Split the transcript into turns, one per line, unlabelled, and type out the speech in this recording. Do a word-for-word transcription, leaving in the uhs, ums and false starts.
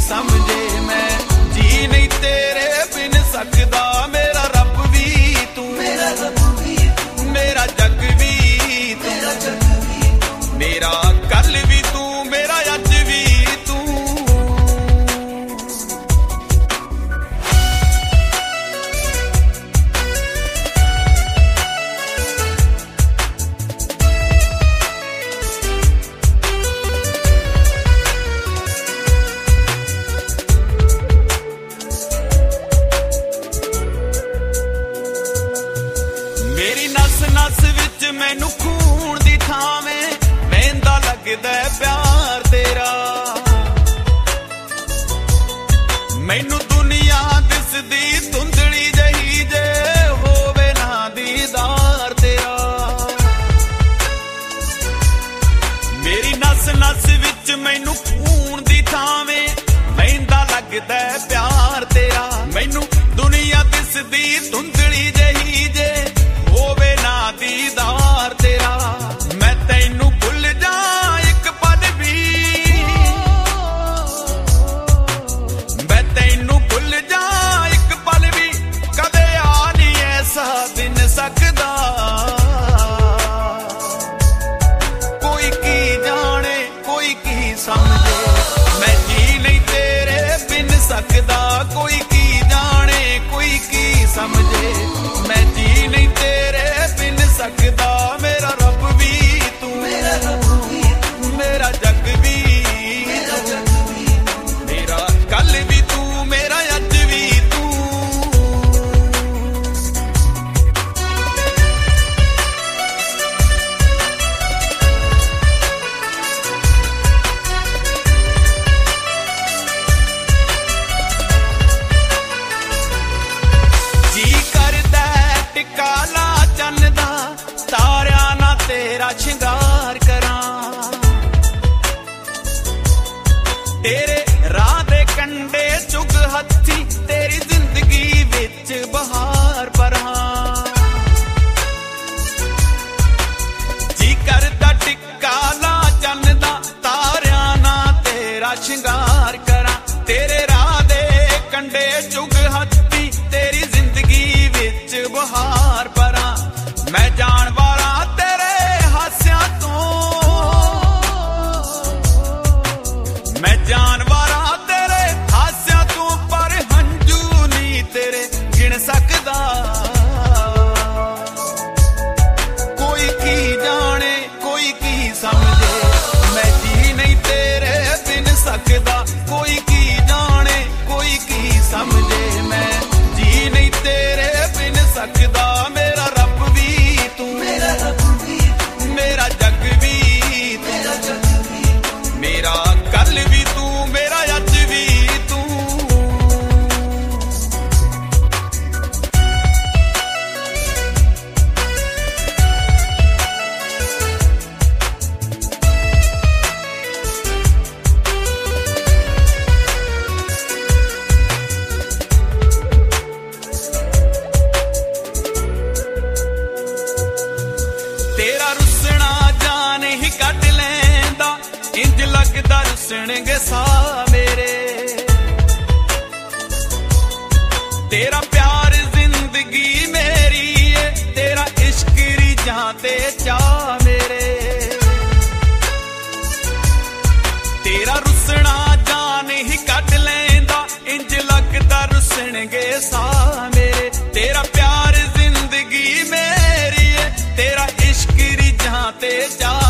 समझे मैं जी नहीं तेरे बिन सकदा मेरा रब भी तू मेरा रब भी तू मेरा जग भी तू मेरा जग भी तू मेरा कल भी तू मेरा अज भी तू मेरी नस नस विच मैनू खून दी थावें वेंदा लगदा प्यार तेरा मैनू दुनिया दिसदी धुंधली जही जे होवे ना दीदार तेरा मेरी नस नस विच मैनू खून दी थावें वेंदा लगदा प्यार तेरा मैनू दुनिया दिसदी धुंधली जही जे होवे ना दीदार तेरा मैं तैनू भुल जा एक पल भी मैं तैनू भुल जा एक पल भी कदे आ नहीं ऐसा दिन सकदा कोई की जाने कोई की समझे मैं जी नहीं तेरे बिन सकदा कोई की जाने कोई की समझे मैं जी नहीं तेरे बिन सकदा मेरा रब भी तू मेरा रब भी तू मेरा जग भी मेरा जग भी मेरा कल भी तू मेरा अज भी तू जी करदा टिका ला चन्न दा तारिया ना तेरा शिंगार करां तेरे राह दे कंडे चुग हत्थी तेरी जिंदगी विच बहार भरां जी करदा टिका ला चन्न दा तारिया ना तेरा शिंगार करां तेरे राह दे कंडे चुग हत्थी तेरी जिंदगी विच बहार भरां मैं जान वाला तेरे हास्यां तो मैं जान वाला तेरे हास्यां तो पर हंजू नहीं तेरे गिन सकदा कोई की जाने कोई की समझे मैं जी नहीं तेरे बिन सकदा कोई की जाने कोई की समझे मैं जी नहीं तेरे बिन सकदा मेरा रब भी तू मेरा रब भी तू मेरा जग भी तू मेरा जग भी मेरा कल भी तू मेरा अज भी तू तेरा रुसना जान ही कट लैंदा इंज लगदा रुसणगे सा मेरे तेरा प्यार जिंदगी मेरी है तेरा इश्क रिझां ते चाह मेरे तेरा रुसना जान ही कट लैंदा इंज लगदा रुसणगे सा मेरे तेरा प्यार जिंदगी मेरी है तेरा इश्क रिझां ते चाह